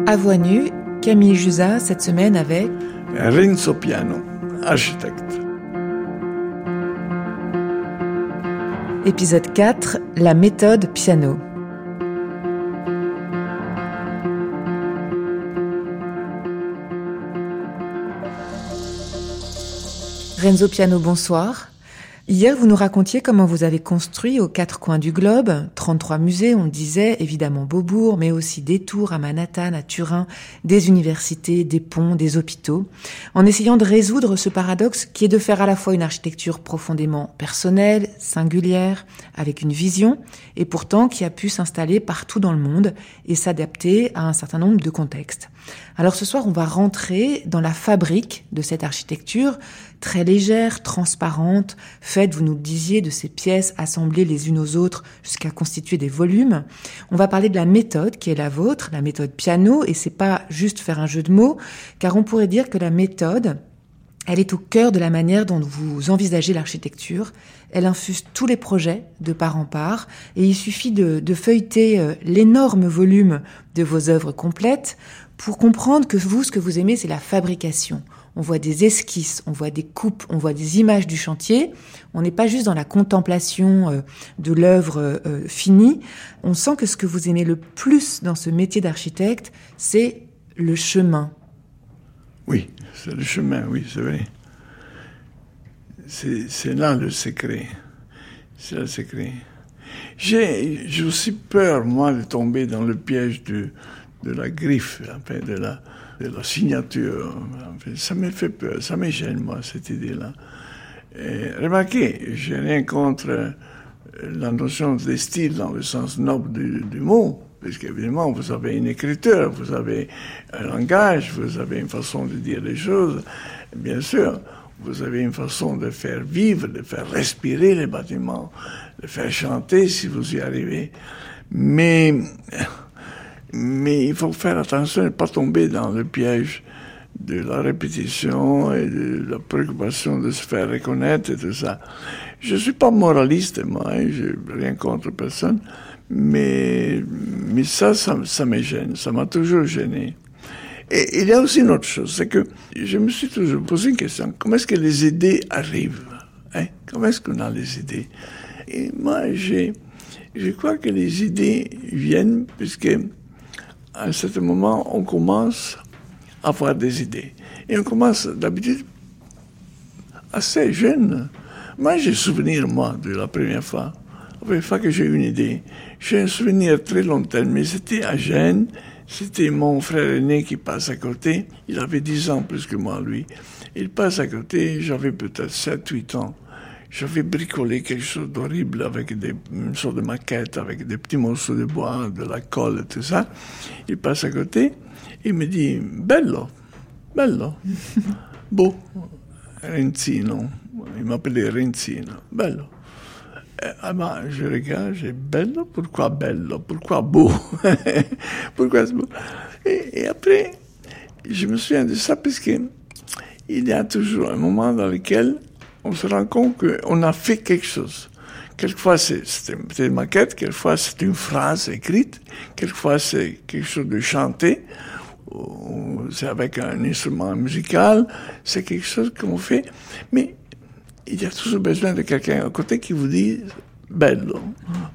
À voix nue, Camille Jusa, cette semaine avec Renzo Piano, architecte. Épisode 4, la méthode piano. Renzo Piano, bonsoir. Hier, vous nous racontiez comment vous avez construit aux quatre coins du globe 33 musées, on le disait, évidemment Beaubourg, mais aussi des tours à Manhattan, à Turin, des universités, des ponts, des hôpitaux, en essayant de résoudre ce paradoxe qui est de faire à la fois une architecture profondément personnelle, singulière, avec une vision, et pourtant qui a pu s'installer partout dans le monde et s'adapter à un certain nombre de contextes. Alors ce soir, on va rentrer dans la fabrique de cette architecture, très légère, transparente, faite, vous nous le disiez, de ces pièces assemblées les unes aux autres jusqu'à constituer des volumes. On va parler de la méthode qui est la vôtre, la méthode piano, et c'est pas juste faire un jeu de mots, car on pourrait dire que la méthode, elle est au cœur de la manière dont vous envisagez l'architecture. Elle infuse tous les projets de part en part, et il suffit de feuilleter l'énorme volume de vos œuvres complètes pour comprendre que vous, ce que vous aimez, c'est la fabrication. On voit des esquisses, on voit des coupes, on voit des images du chantier. On n'est pas juste dans la contemplation de l'œuvre finie. On sent que ce que vous aimez le plus dans ce métier d'architecte, c'est le chemin. Oui, c'est le chemin, oui, c'est vrai. C'est là le secret. C'est le secret. J'ai aussi peur, moi, de tomber dans le piège de la griffe, enfin, de la signature. Enfin, ça me fait peur, ça me gêne, moi, cette idée-là. Et remarquez, j'ai rien contre la notion de style dans le sens noble du mot, parce qu'évidemment, vous avez une écriture, vous avez un langage, vous avez une façon de dire les choses. Bien sûr, vous avez une façon de faire vivre, de faire respirer les bâtiments, de faire chanter si vous y arrivez. Mais il faut faire attention de ne pas tomber dans le piège de la répétition et de la préoccupation de se faire reconnaître et tout ça. Je ne suis pas moraliste, moi, je n'ai rien contre personne, mais ça me gêne, ça m'a toujours gêné. Et il y a aussi une autre chose, c'est que je me suis toujours posé une question, comment est-ce que les idées arrivent, hein? Comment est-ce qu'on a les idées? Et moi, je crois que les idées viennent puisque à un certain moment, on commence à avoir des idées. Et on commence d'habitude assez jeune. Moi, j'ai souvenir, de la première fois que j'ai eu une idée. J'ai un souvenir très lointain, mais c'était à Gênes. C'était mon frère aîné qui passe à côté. Il avait 10 ans plus que moi, lui. Il passe à côté, j'avais peut-être 7-8 ans. J'avais bricolé quelque chose d'horrible avec une sorte de maquette, avec des petits morceaux de bois, de la colle et tout ça. Il passe à côté, il me dit « Bello, bello, beau, Renzino ». Il m'appelait Renzino, bello. Je regarde, j'ai « Bello, pourquoi bello? Pourquoi beau ?» Pourquoi c'est beau? Et après, je me souviens de ça parce qu'il y a toujours un moment dans lequel on se rend compte qu'on a fait quelque chose. Quelquefois, c'est une maquette, quelquefois, c'est une phrase écrite, quelquefois, c'est quelque chose de chanté, c'est avec un instrument musical, c'est quelque chose qu'on fait. Mais il y a toujours besoin de quelqu'un à côté qui vous dit « bello »,« beau ».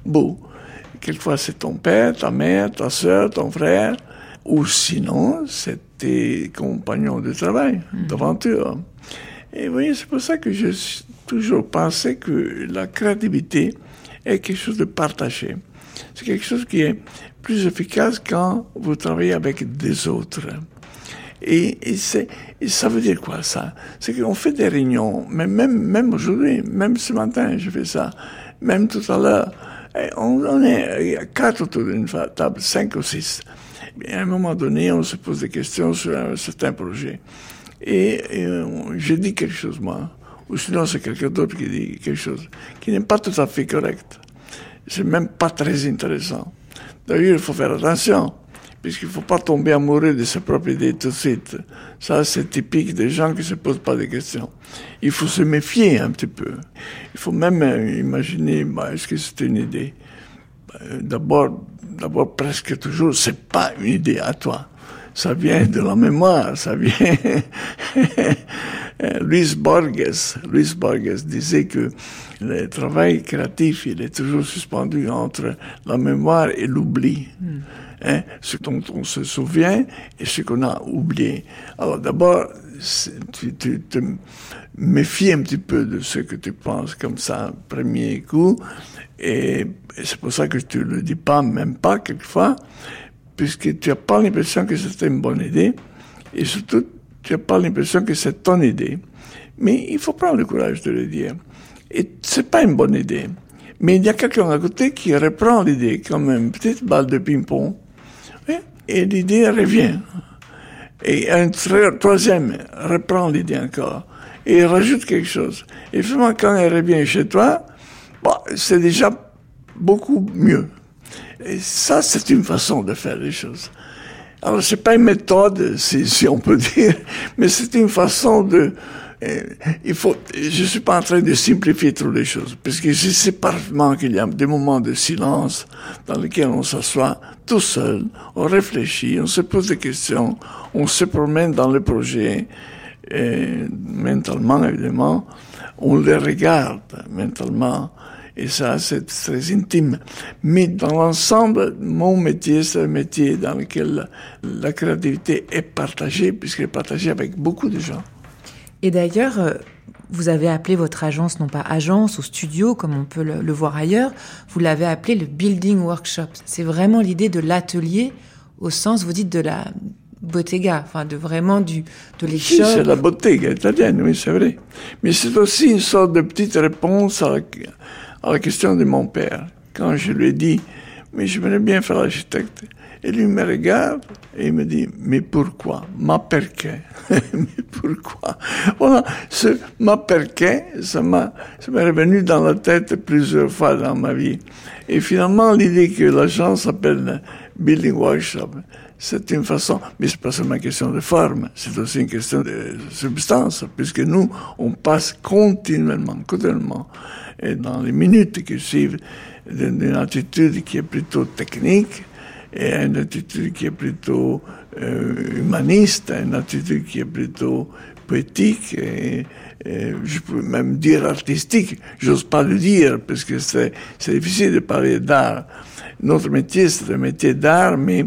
Quelquefois, c'est ton père, ta mère, ta sœur, ton frère, ou sinon, c'est tes compagnons de travail, d'aventure. Et vous voyez, c'est pour ça que j'ai toujours pensé que la créativité est quelque chose de partagé. C'est quelque chose qui est plus efficace quand vous travaillez avec des autres. Et ça veut dire quoi, ça? C'est qu'on fait des réunions, mais même aujourd'hui, même ce matin, je fais ça, même tout à l'heure, on est 4 autour d'une table, 5 ou 6. Et à un moment donné, on se pose des questions sur un certain projet. Et je dis quelque chose, moi, ou sinon c'est quelqu'un d'autre qui dit quelque chose qui n'est pas tout à fait correct. C'est même pas très intéressant. D'ailleurs, il faut faire attention, puisqu'il ne faut pas tomber amoureux de ses propres idées tout de suite. Ça, c'est typique des gens qui ne se posent pas de questions. Il faut se méfier un petit peu. Il faut même imaginer, est-ce que c'est une idée? D'abord, presque toujours, c'est pas une idée à toi. ça vient de la mémoire, ça vient... Luis Borges disait que le travail créatif, il est toujours suspendu entre la mémoire et l'oubli. Hein, ce dont on se souvient et ce qu'on a oublié. Alors d'abord, tu te méfies un petit peu de ce que tu penses comme ça, premier coup, et c'est pour ça que je te le dis pas, même pas quelquefois, puisque tu n'as pas l'impression que c'était une bonne idée, et surtout, tu n'as pas l'impression que c'est ton idée. Mais il faut prendre le courage de le dire. Et c'est pas une bonne idée. Mais il y a quelqu'un à côté qui reprend l'idée comme une petite balle de ping-pong, et l'idée revient. Et un troisième reprend l'idée encore, et rajoute quelque chose. Et finalement, quand elle revient chez toi, bon, c'est déjà beaucoup mieux. Et ça, c'est une façon de faire les choses. Alors, c'est pas une méthode, si on peut dire, mais c'est une façon de... je suis pas en train de simplifier trop les choses, parce que je sais parfaitement qu'il y a des moments de silence dans lesquels on s'assoit tout seul, on réfléchit, on se pose des questions, on se promène dans le projet, et mentalement, évidemment, on les regarde mentalement, et ça, c'est très intime. Mais dans l'ensemble, mon métier, c'est un métier dans lequel la créativité est partagée, puisqu'elle est partagée avec beaucoup de gens. Et d'ailleurs, vous avez appelé votre agence, non pas agence ou studio, comme on peut le voir ailleurs, vous l'avez appelé le Building Workshop. C'est vraiment l'idée de l'atelier, au sens, vous dites, de la bottega, enfin, de l'échoppe. Oui, c'est la bottega italienne, oui, c'est vrai. Mais c'est aussi une sorte de petite réponse à la question de mon père. Quand je lui ai dit, mais j'aimerais bien faire l'architecte. Et lui me regarde et il me dit, mais pourquoi? Ma perché? Mais pourquoi? Voilà, ce ma perché, ça m'est revenu dans la tête plusieurs fois dans ma vie. Et finalement, l'idée que l'agence s'appelle Building Workshop, c'est une façon, mais c'est pas seulement une question de forme, c'est aussi une question de substance, puisque nous, on passe continuellement, et dans les minutes qui suivent, d'une attitude qui est plutôt technique, et une attitude qui est plutôt humaniste, une attitude qui est plutôt poétique, et je peux même dire artistique. J'ose pas le dire, parce que c'est difficile de parler d'art. Notre métier, c'est un métier d'art, mais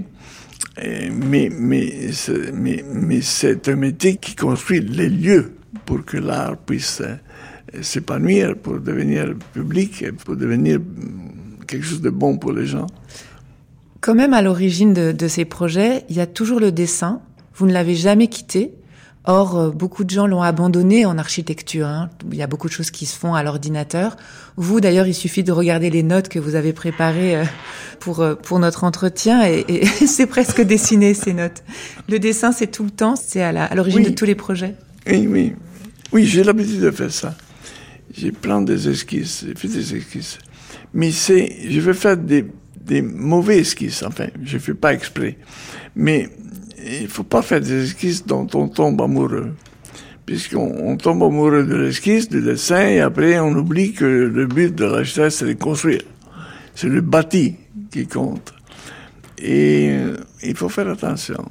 c'est un métier qui construit les lieux pour que l'art puisse s'épanouir, pour devenir public, pour devenir quelque chose de bon pour les gens. Quand même, à l'origine de ces projets, il y a toujours le dessin. Vous ne l'avez jamais quitté. Or, beaucoup de gens l'ont abandonné en architecture. Hein. Il y a beaucoup de choses qui se font à l'ordinateur. Vous, d'ailleurs, il suffit de regarder les notes que vous avez préparées pour notre entretien et c'est presque dessiné, ces notes. Le dessin, c'est tout le temps, c'est à l'origine de tous les projets. Oui. Oui, j'ai l'habitude de faire ça. J'ai plein des esquisses, j'ai fait des esquisses. Mais je vais faire des mauvais esquisses, enfin, je fais pas exprès. Mais il faut pas faire des esquisses dont on tombe amoureux. Puisqu'on tombe amoureux de l'esquisse, du dessin, et après on oublie que le but de l'architecte, c'est de construire. C'est le bâti qui compte. Et il faut faire attention.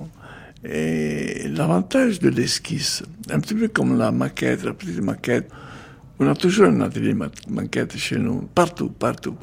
Et l'avantage de l'esquisse, un petit peu comme la maquette, la petite maquette, on a toujours un atelier maquette chez nous, partout.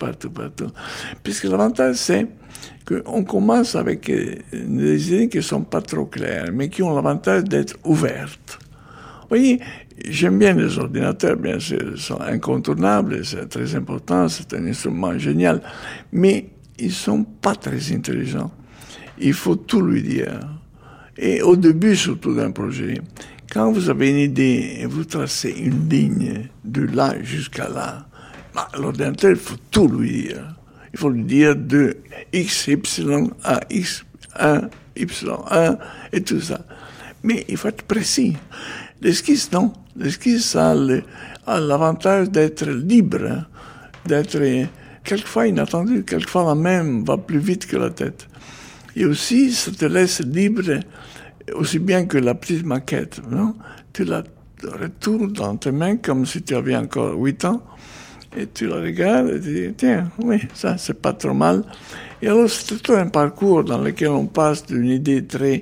Puisque l'avantage, c'est qu'on commence avec des idées qui ne sont pas trop claires, mais qui ont l'avantage d'être ouvertes. Vous voyez, j'aime bien les ordinateurs, bien sûr, ils sont incontournables, c'est très important, c'est un instrument génial, mais ils ne sont pas très intelligents. Il faut tout lui dire. Et au début, surtout d'un projet, quand vous avez une idée et vous tracez une ligne de là jusqu'à là, l'ordinateur, il faut tout lui dire. Il faut lui dire de X, Y à X1, Y1 et tout ça. Mais il faut être précis. L'esquisse, non. L'esquisse a l'avantage d'être libre, d'être quelquefois inattendu, quelquefois la main va plus vite que la tête. Et aussi, ça te laisse libre, aussi bien que la petite maquette, non? Tu la retournes dans tes mains comme si tu avais encore 8 ans, et tu la regardes et tu dis, tiens, oui, ça, c'est pas trop mal. Et alors, c'est tout un parcours dans lequel on passe d'une idée très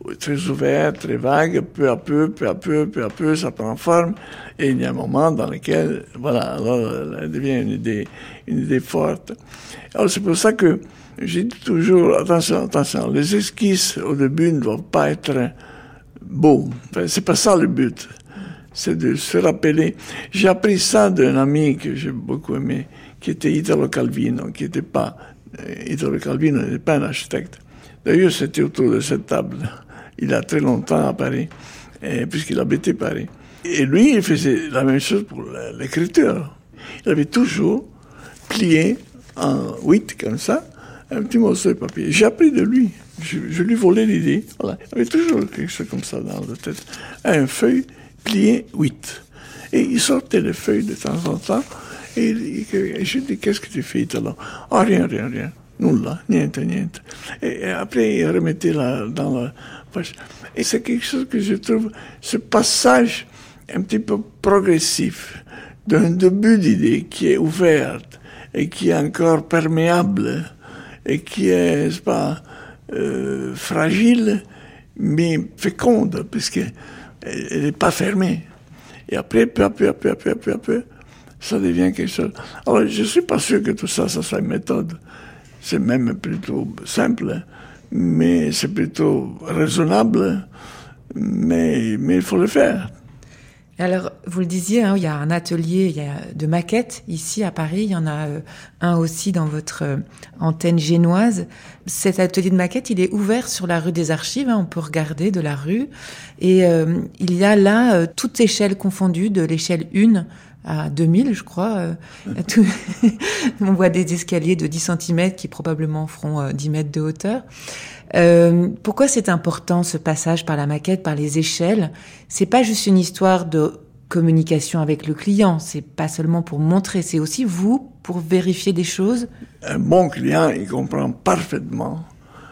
très ouvert, très vague, peu à peu, ça prend forme, et il y a un moment dans lequel, voilà, alors elle devient une idée forte. Alors c'est pour ça que j'ai dit toujours, attention, les esquisses au début ne doivent pas être beaux. Enfin, c'est pas ça le but. C'est de se rappeler. J'ai appris ça d'un ami que j'ai beaucoup aimé, qui était Italo Calvino, Italo Calvino n'était pas un architecte. D'ailleurs, c'était autour de cette table, il y a très longtemps à Paris, puisqu'il habitait Paris. Et lui, il faisait la même chose pour l'écriture. Il avait toujours plié en 8, comme ça, un petit morceau de papier. J'ai appris de lui. Je lui volais l'idée. Voilà. Il avait toujours quelque chose comme ça dans la tête. Un feuille plié 8. Et il sortait les feuilles de temps en temps. Et je dis, qu'est-ce que tu fais, Italo? Ah, rien. Nulla, niente. Et après, il remettait dans la poche. Et c'est quelque chose que je trouve, ce passage un petit peu progressif d'un début d'idée qui est ouverte et qui est encore perméable et qui est, n'est-ce pas, fragile, mais féconde, puisqu'elle n'est pas fermée. Et après, peu à peu, ça devient quelque chose. Alors, je suis pas sûr que tout ça soit une méthode. C'est même plutôt simple, mais c'est plutôt raisonnable, mais il faut le faire. Alors, vous le disiez, il y a un atelier de maquettes ici à Paris. Il y en a un aussi dans votre antenne génoise. Cet atelier de maquettes, il est ouvert sur la rue des Archives. On peut regarder de la rue. Et il y a là toutes échelles confondues, de l'échelle 1 à 2000, je crois. On voit des escaliers de 10 cm qui probablement feront 10 mètres de hauteur. Pourquoi c'est important ce passage par la maquette, par les échelles? C'est pas juste une histoire de communication avec le client, c'est pas seulement pour montrer, c'est aussi vous pour vérifier des choses. Un bon client, il comprend parfaitement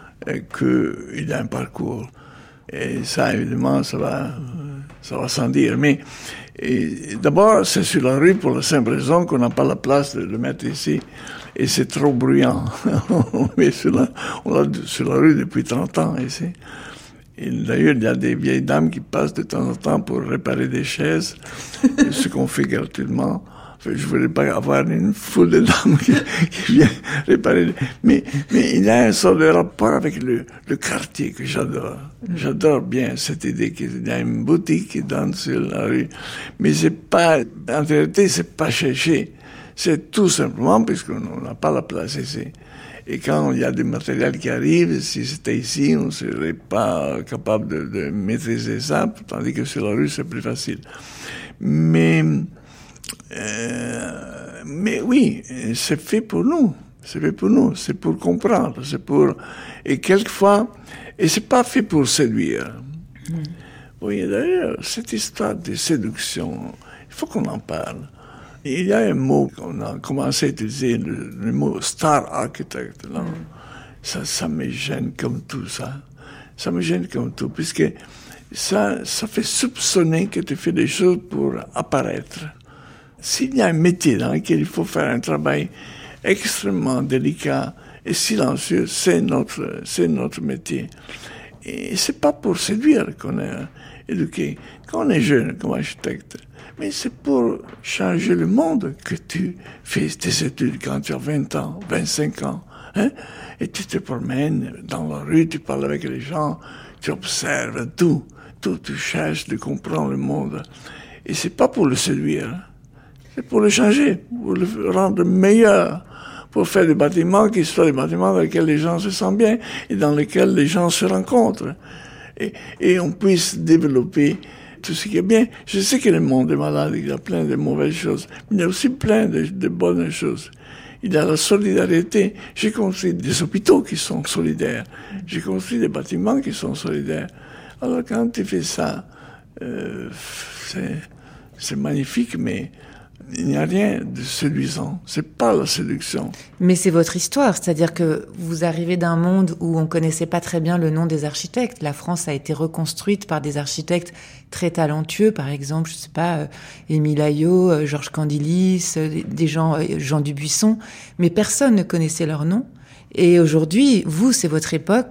qu'il y a un parcours. Et ça, évidemment, ça va sans dire. Mais d'abord, c'est sur la rue pour la simple raison qu'on n'a pas la place de le mettre ici. Et c'est trop bruyant. Mais on l'a sur la rue depuis 30 ans ici. Et d'ailleurs, il y a des vieilles dames qui passent de temps en temps pour réparer des chaises, ce qu'on fait gratuitement. Enfin, je voulais pas avoir une foule de dames qui viennent réparer. Mais il y a un sort de rapport avec le quartier que j'adore. J'adore bien cette idée qu'il y a une boutique qui donne sur la rue. Mais en vérité, c'est pas cherché. C'est tout simplement puisqu'on n'a pas la place ici. Et quand il y a des matériels qui arrivent, si c'était ici, on ne serait pas capable de maîtriser ça, tandis que sur la rue, c'est plus facile. Mais oui, c'est fait pour nous. C'est pour comprendre. Et quelquefois, et c'est pas fait pour séduire. Oui, d'ailleurs, cette histoire de séduction, il faut qu'on en parle. Il y a un mot qu'on a commencé à utiliser, le mot star architect. Là. Ça me gêne comme tout, ça. Ça me gêne comme tout, puisque ça fait soupçonner que tu fais des choses pour apparaître. S'il y a un métier dans lequel il faut faire un travail extrêmement délicat et silencieux, c'est notre métier. Et c'est pas pour séduire qu'on est éduqué. Quand on est jeune comme architecte, mais c'est pour changer le monde que tu fais tes études quand tu as 20 ans, 25 ans. Hein? Et tu te promènes dans la rue, tu parles avec les gens, tu observes tout, tu cherches de comprendre le monde. Et c'est pas pour le séduire, c'est pour le changer, pour le rendre meilleur, pour faire des bâtiments qui soient des bâtiments dans lesquels les gens se sentent bien et dans lesquels les gens se rencontrent. Et on puisse développer tout ce qui est bien. Je sais que le monde est malade, il y a plein de mauvaises choses, mais il y a aussi plein de bonnes choses. Il y a la solidarité. J'ai construit des hôpitaux qui sont solidaires. J'ai construit des bâtiments qui sont solidaires. Alors quand tu fais ça, c'est magnifique, mais il n'y a rien de séduisant. C'est pas la séduction. Mais c'est votre histoire, c'est-à-dire que vous arrivez d'un monde où on connaissait pas très bien le nom des architectes. La France a été reconstruite par des architectes très talentueux, par exemple, je sais pas, Émile Aillaud, Georges Candilis, des gens, Jean Dubuisson, mais personne ne connaissait leur nom. Et aujourd'hui, vous, c'est votre époque.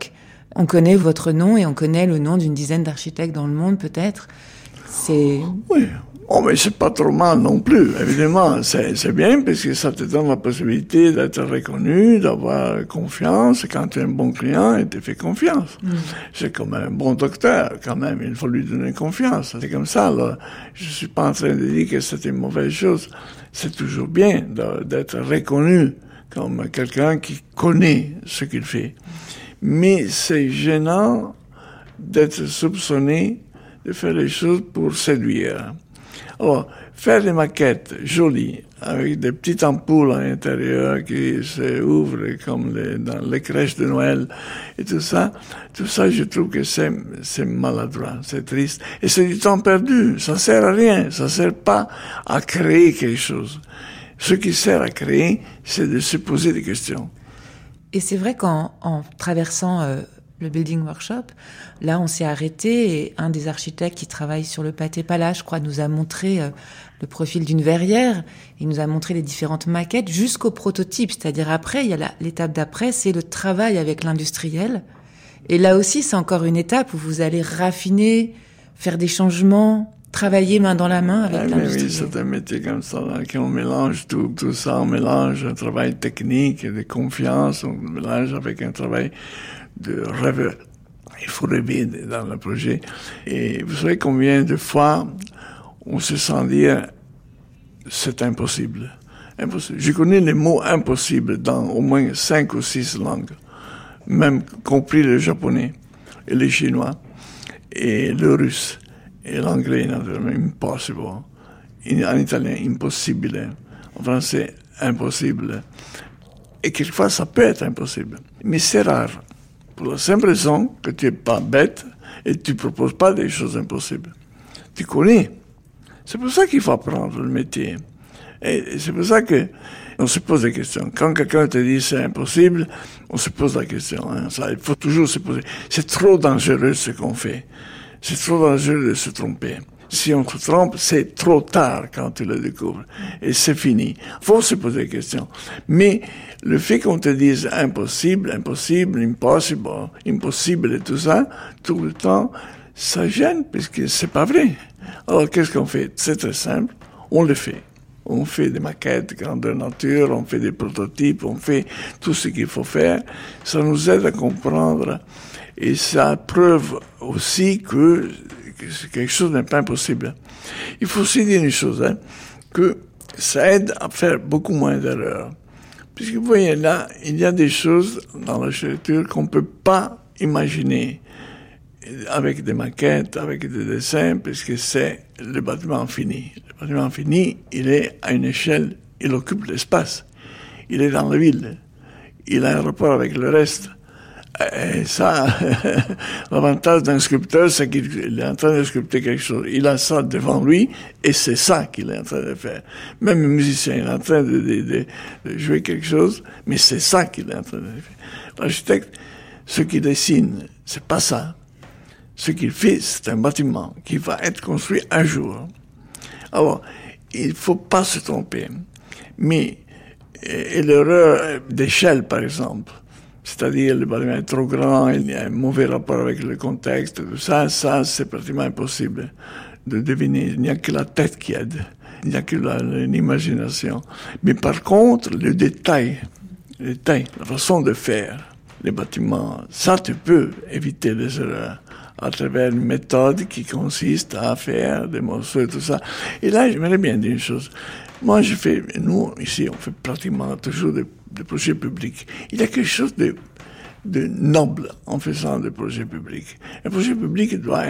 On connaît votre nom et on connaît le nom d'une dizaine d'architectes dans le monde, peut-être. C'est... Oui. Oh, mais c'est pas trop mal non plus, évidemment. C'est bien parce que ça te donne la possibilité d'être reconnu, d'avoir confiance. Quand tu es un bon client, il te fait confiance. C'est comme un bon docteur, quand même. Il faut lui donner confiance. C'est comme ça, là. Je suis pas en train de dire que c'est une mauvaise chose. C'est toujours bien d'être reconnu comme quelqu'un qui connaît ce qu'il fait. Mais c'est gênant d'être soupçonné de faire les choses pour séduire. Alors, faire des maquettes jolies, avec des petites ampoules à l'intérieur qui s'ouvrent comme dans les crèches de Noël, et tout ça, je trouve que c'est maladroit, c'est triste. Et c'est du temps perdu, ça sert à rien, ça sert pas à créer quelque chose. Ce qui sert à créer, c'est de se poser des questions. Et c'est vrai qu'en traversant le Building Workshop, là, on s'est arrêté et un des architectes qui travaille sur le Pathé Palace, je crois, nous a montré le profil d'une verrière. Il nous a montré les différentes maquettes jusqu'au prototype. C'est-à-dire après, il y a l'étape d'après, c'est le travail avec l'industriel. Et là aussi, c'est encore une étape où vous allez raffiner, faire des changements, travailler main dans la main avec l'industriel. Oui, c'est un métier comme ça, là, qu'on mélange tout ça, on mélange un travail technique et de confiance, on mélange avec un travail de rêve. Il faut rêver dans le projet. Et vous savez combien de fois on se sent dire c'est impossible. Impossible. Je connais les mots impossibles dans au moins 5 ou 6 langues, même compris le japonais et le chinois et le russe et l'anglais, naturellement, impossible. En italien, impossibile. En français, impossible. Et quelquefois, ça peut être impossible. Mais c'est rare. Pour la simple raison que tu n'es pas bête et tu ne proposes pas des choses impossibles. Tu connais. C'est pour ça qu'il faut apprendre le métier. Et c'est pour ça qu'on se pose des questions. Quand quelqu'un te dit c'est impossible, on se pose la question. Hein. Ça, il faut toujours se poser. C'est trop dangereux ce qu'on fait. C'est trop dangereux de se tromper. Si on se trompe, c'est trop tard quand tu le découvres. Et c'est fini. Faut se poser des questions. Mais le fait qu'on te dise impossible, impossible, impossible et tout ça, tout le temps, ça gêne puisque c'est pas vrai. Alors qu'est-ce qu'on fait? C'est très simple. On le fait. On fait des maquettes grandeur nature, on fait des prototypes, on fait tout ce qu'il faut faire. Ça nous aide à comprendre et ça preuve aussi que quelque chose n'est pas impossible. Il faut aussi dire une chose, hein, que ça aide à faire beaucoup moins d'erreurs. Puisque vous voyez là, il y a des choses dans l'architecture qu'on ne peut pas imaginer avec des maquettes, avec des dessins, puisque c'est le bâtiment fini. Le bâtiment fini, il est à une échelle, il occupe l'espace. Il est dans la ville. Il a un rapport avec le reste. Et ça, l'avantage d'un sculpteur, c'est qu'il est en train de sculpter quelque chose. Il a ça devant lui, et c'est ça qu'il est en train de faire. Même un musicien, il est en train de jouer quelque chose, mais c'est ça qu'il est en train de faire. L'architecte, ce qu'il dessine, c'est pas ça. Ce qu'il fait, c'est un bâtiment qui va être construit un jour. Alors, il faut pas se tromper. Mais, et l'erreur d'échelle, par exemple, c'est-à-dire le bâtiment est trop grand, il y a un mauvais rapport avec le contexte, tout ça, c'est pratiquement impossible de deviner. Il n'y a que la tête qui aide, il n'y a que l'imagination. Mais par contre, le détail, la façon de faire les bâtiments, ça tu peux éviter les erreurs à travers une méthode qui consiste à faire des morceaux et tout ça. Et là, j'aimerais bien dire une chose. Moi, nous, ici, on fait pratiquement toujours des projets publics. Il y a quelque chose de noble en faisant des projets publics. Un projet public doit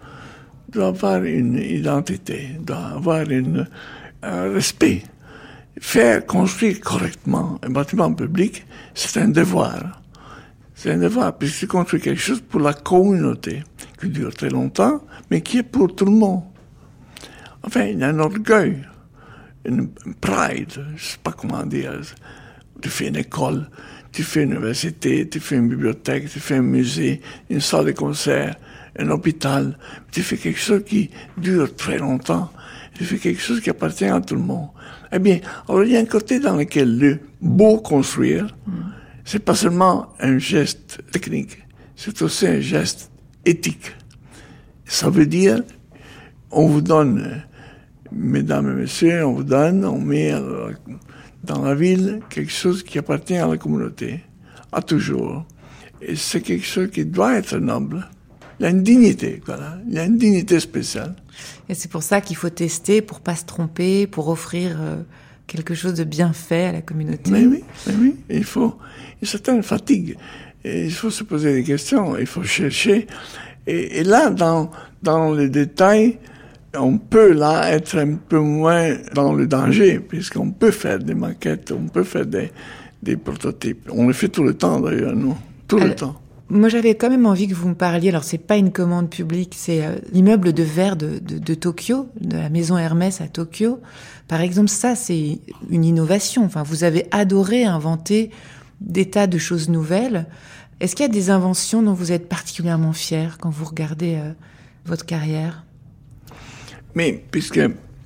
avoir une identité, doit avoir un respect. Construire correctement un bâtiment public, c'est un devoir. C'est un devoir, puisque tu construis quelque chose pour la communauté, qui dure très longtemps, mais qui est pour tout le monde. Enfin, il y a un orgueil, une pride, je ne sais pas comment dire. Tu fais une école, tu fais une université, tu fais une bibliothèque, tu fais un musée, une salle de concert, un hôpital. Tu fais quelque chose qui dure très longtemps. Tu fais quelque chose qui appartient à tout le monde. Eh bien, alors il y a un côté dans lequel le beau construire, c'est pas seulement un geste technique, c'est aussi un geste éthique. Ça veut dire, on vous donne, mesdames et messieurs, on met dans la ville quelque chose qui appartient à la communauté, à toujours. Et c'est quelque chose qui doit être noble. Il y a une dignité, voilà. Il y a une dignité spéciale. Et c'est pour ça qu'il faut tester, pour pas se tromper, pour offrir quelque chose de bien fait à la communauté. Mais oui. Il faut une certaine fatigue. Et il faut se poser des questions, il faut chercher. Et là, dans les détails, on peut là être un peu moins dans le danger, puisqu'on peut faire des maquettes, on peut faire des prototypes. On le fait tout le temps d'ailleurs, nous. Tout le temps. Moi, j'avais quand même envie que vous me parliez, alors c'est pas une commande publique, c'est l'immeuble de verre de Tokyo, de la maison Hermès à Tokyo. Par exemple, ça, c'est une innovation. Enfin, vous avez adoré inventer des tas de choses nouvelles. Est-ce qu'il y a des inventions dont vous êtes particulièrement fier quand vous regardez votre carrière? Mais puisque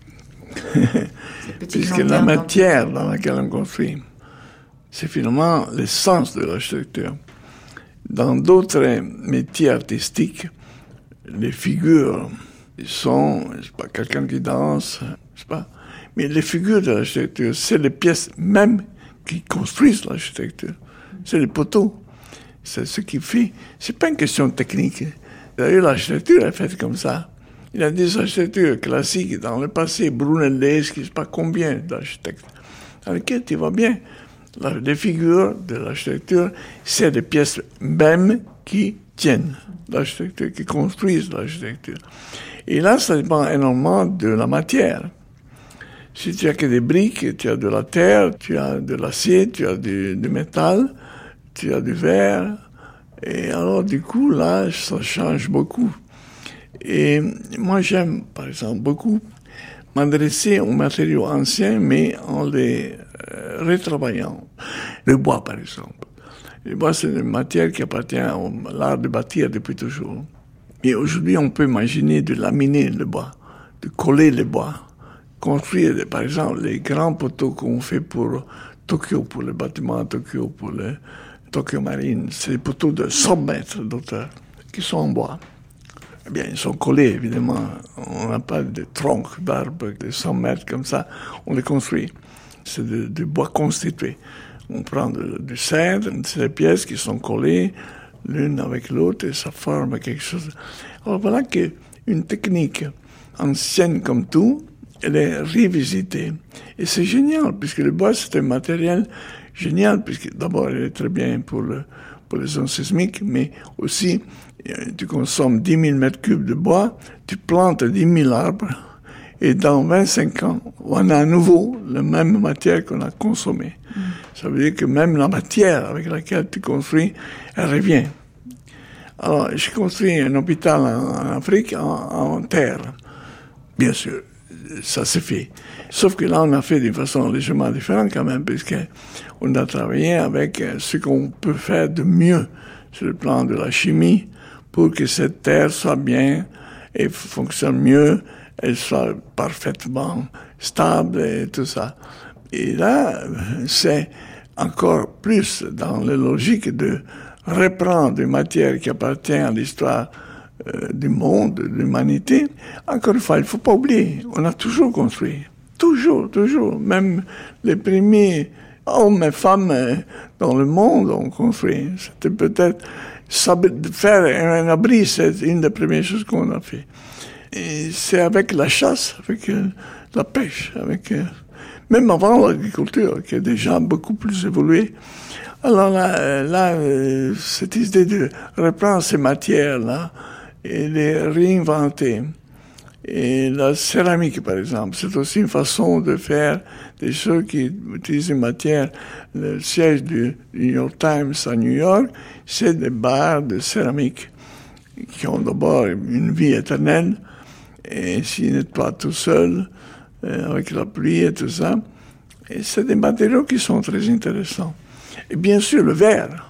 la matière dans laquelle on construit, c'est finalement l'essence de l'architecture. Dans d'autres métiers artistiques, les figures sont, je sais pas, quelqu'un qui danse, je sais pas. Mais les figures de l'architecture, c'est les pièces même qui construisent l'architecture. C'est les poteaux. C'est ce qui fait. C'est pas une question technique. D'ailleurs, l'architecture est faite comme ça. Il y a des architectures classiques dans le passé, Brunelleschi, je sais pas combien d'architectes, avec lesquels tu vois bien. Les figures de l'architecture, c'est des pièces même qui tiennent l'architecture, qui construisent l'architecture. Et là, ça dépend énormément de la matière. Si tu as que des briques, tu as de la terre, tu as de l'acier, tu as du métal, tu as du verre. Et alors, du coup, là, ça change beaucoup. Et moi, j'aime, par exemple, beaucoup m'adresser aux matériaux anciens, mais en les retravaillant. Le bois, par exemple. Le bois, c'est une matière qui appartient à l'art de bâtir depuis toujours. Et aujourd'hui, on peut imaginer de laminer le bois, de coller le bois, construire, par exemple, les grands poteaux qu'on fait pour Tokyo, pour le bâtiment à Tokyo, pour le Tokyo Marine. C'est des poteaux de 100 mètres d'auteur qui sont en bois. Eh bien, ils sont collés, évidemment. On n'a pas de troncs d'arbres de 100 mètres comme ça. On les construit. C'est du bois constitué. On prend du cèdre, c'est des pièces qui sont collées l'une avec l'autre et ça forme quelque chose. Alors voilà qu'une technique ancienne comme tout, elle est revisitée. Et c'est génial, puisque le bois, c'est un matériel génial, puisque d'abord, il est très bien pour les zones sismiques, mais aussi, tu consommes 10 000 mètres cubes de bois, tu plantes 10 000 arbres, et dans 25 ans, on a à nouveau la même matière qu'on a consommée. Ça veut dire que même la matière avec laquelle tu construis, elle revient. Alors, j'ai construit un hôpital en Afrique en terre. Bien sûr, ça s'est fait. Sauf que là, on a fait d'une façon légèrement différente quand même, puisqu'on a travaillé avec ce qu'on peut faire de mieux sur le plan de la chimie pour que cette terre soit bien et fonctionne mieux, elle soit parfaitement stable et tout ça. Et là, c'est encore plus dans la logique de reprendre des matières qui appartiennent à l'histoire du monde, de l'humanité. Encore une fois, il ne faut pas oublier, on a toujours construit. Toujours. Même les premiers hommes et femmes dans le monde ont construit. C'était peut-être faire un abri, c'est une des premières choses qu'on a fait. Et c'est avec la chasse, avec la pêche, même avant l'agriculture, qui est déjà beaucoup plus évoluée. Alors là, cette idée de reprendre ces matières-là et les réinventer. Et la céramique, par exemple, c'est aussi une façon de faire des choses qui utilisent une matière. Le siège du New York Times à New York, c'est des barres de céramique qui ont d'abord une vie éternelle. Et s'ils nettoient tout seuls, avec la pluie et tout ça, et c'est des matériaux qui sont très intéressants. Et bien sûr, le verre.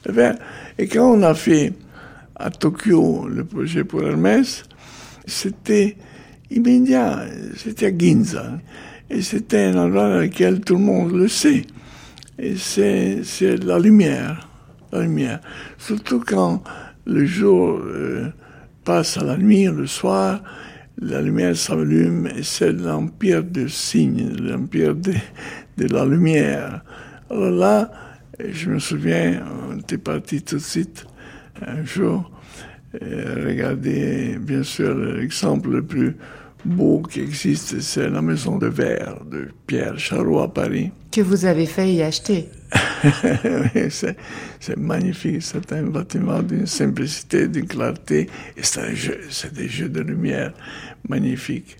Et quand on a fait à Tokyo le projet pour Hermès, c'était immédiat, c'était à Ginza. Et c'était un endroit dans lequel tout le monde le sait. Et c'est la lumière. Surtout quand le jour passe à la nuit, le soir, la lumière s'allume et c'est l'empire de signes, l'empire de la lumière. Alors là, je me souviens, on était parti tout de suite un jour, regarder, bien sûr, l'exemple le plus beau qui existe, c'est la maison de verre de Pierre Charot à Paris. Que vous avez failli acheter. C'est magnifique, c'est un bâtiment d'une simplicité, d'une clarté, et c'est des jeux de lumière magnifiques.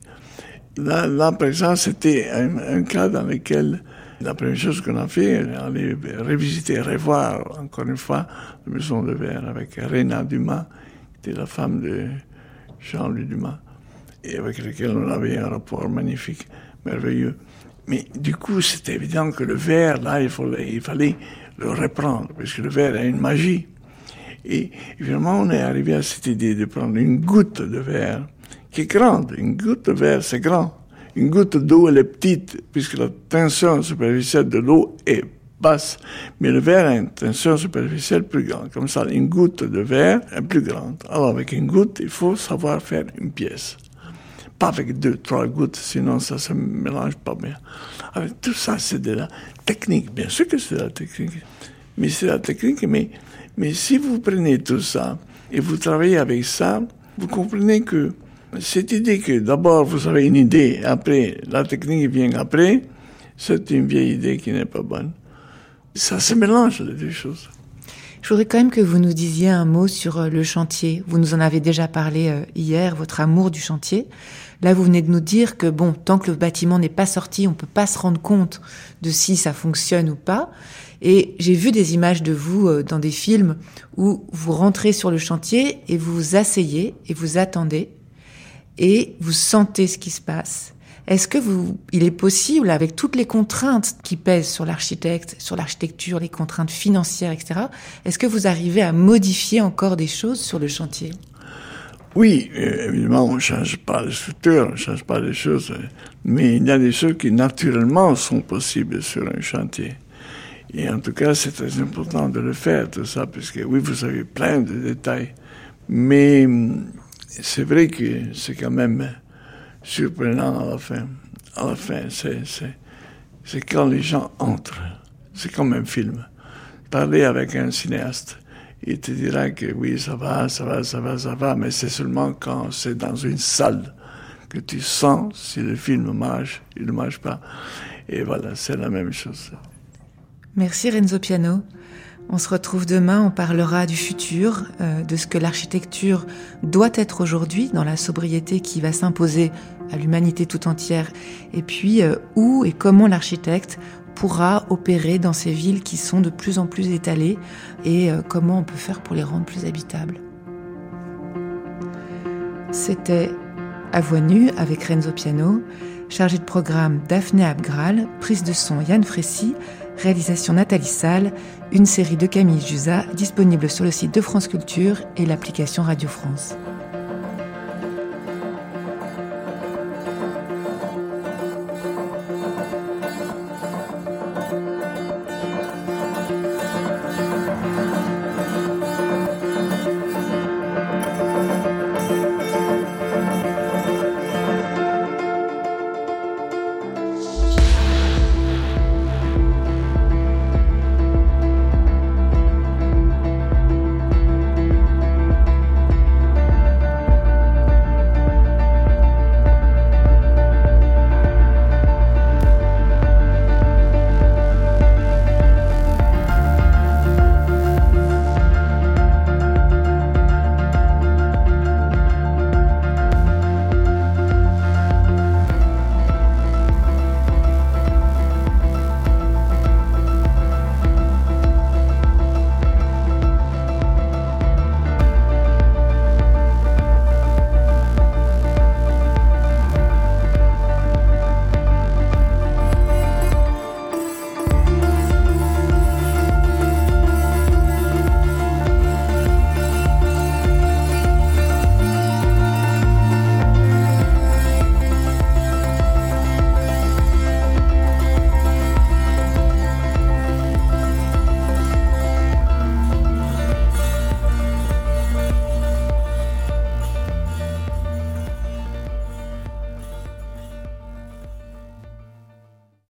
Là par exemple, c'était un cas dans lequel la première chose qu'on a fait, aller revisiter, revoir encore une fois la maison de verre avec Réna Dumas, qui était la femme de Jean-Louis Dumas, et avec laquelle on avait un rapport magnifique, merveilleux. Mais du coup, c'était évident que le verre, là, il fallait le reprendre, parce que le verre a une magie. Et évidemment, on est arrivé à cette idée de prendre une goutte de verre, qui est grande. Une goutte de verre, c'est grand. Une goutte d'eau, elle est petite, puisque la tension superficielle de l'eau est basse. Mais le verre a une tension superficielle plus grande. Comme ça, une goutte de verre est plus grande. Alors, avec une goutte, il faut savoir faire une pièce. Pas avec 2, 3 gouttes, sinon ça se mélange pas bien. Alors, tout ça, c'est de la technique. Bien sûr que c'est de la technique. Mais c'est de la technique, mais si vous prenez tout ça et vous travaillez avec ça, vous comprenez que cette idée que d'abord vous avez une idée, après la technique vient après, c'est une vieille idée qui n'est pas bonne. Ça se mélange, les deux choses. Je voudrais quand même que vous nous disiez un mot sur le chantier. Vous nous en avez déjà parlé hier, votre amour du chantier. Là, vous venez de nous dire que, bon, tant que le bâtiment n'est pas sorti, on peut pas se rendre compte de si ça fonctionne ou pas. Et j'ai vu des images de vous dans des films où vous rentrez sur le chantier et vous vous asseyez et vous attendez et vous sentez ce qui se passe. Est-ce que il est possible, avec toutes les contraintes qui pèsent sur l'architecte, sur l'architecture, les contraintes financières, etc., est-ce que vous arrivez à modifier encore des choses sur le chantier ? Oui, évidemment, on ne change pas les structures, on ne change pas les choses, mais il y a des choses qui naturellement sont possibles sur un chantier. Et en tout cas, c'est très important de le faire, tout ça, parce que oui, vous avez plein de détails, mais c'est vrai que c'est quand même surprenant à la fin. À la fin, c'est quand les gens entrent. C'est comme un film. Parler avec un cinéaste, il te dira que oui, ça va, mais c'est seulement quand c'est dans une salle que tu sens si le film marche, il ne marche pas. Et voilà, c'est la même chose. Merci Renzo Piano. On se retrouve demain, on parlera du futur, de ce que l'architecture doit être aujourd'hui dans la sobriété qui va s'imposer à l'humanité tout entière, et puis où et comment l'architecte pourra opérer dans ces villes qui sont de plus en plus étalées et comment on peut faire pour les rendre plus habitables. C'était À Voix nue avec Renzo Piano, chargé de programme Daphné Abgral, prise de son Yann Frécy, réalisation Nathalie Salle, une série de Camille Jusa disponible sur le site de France Culture et l'application Radio France.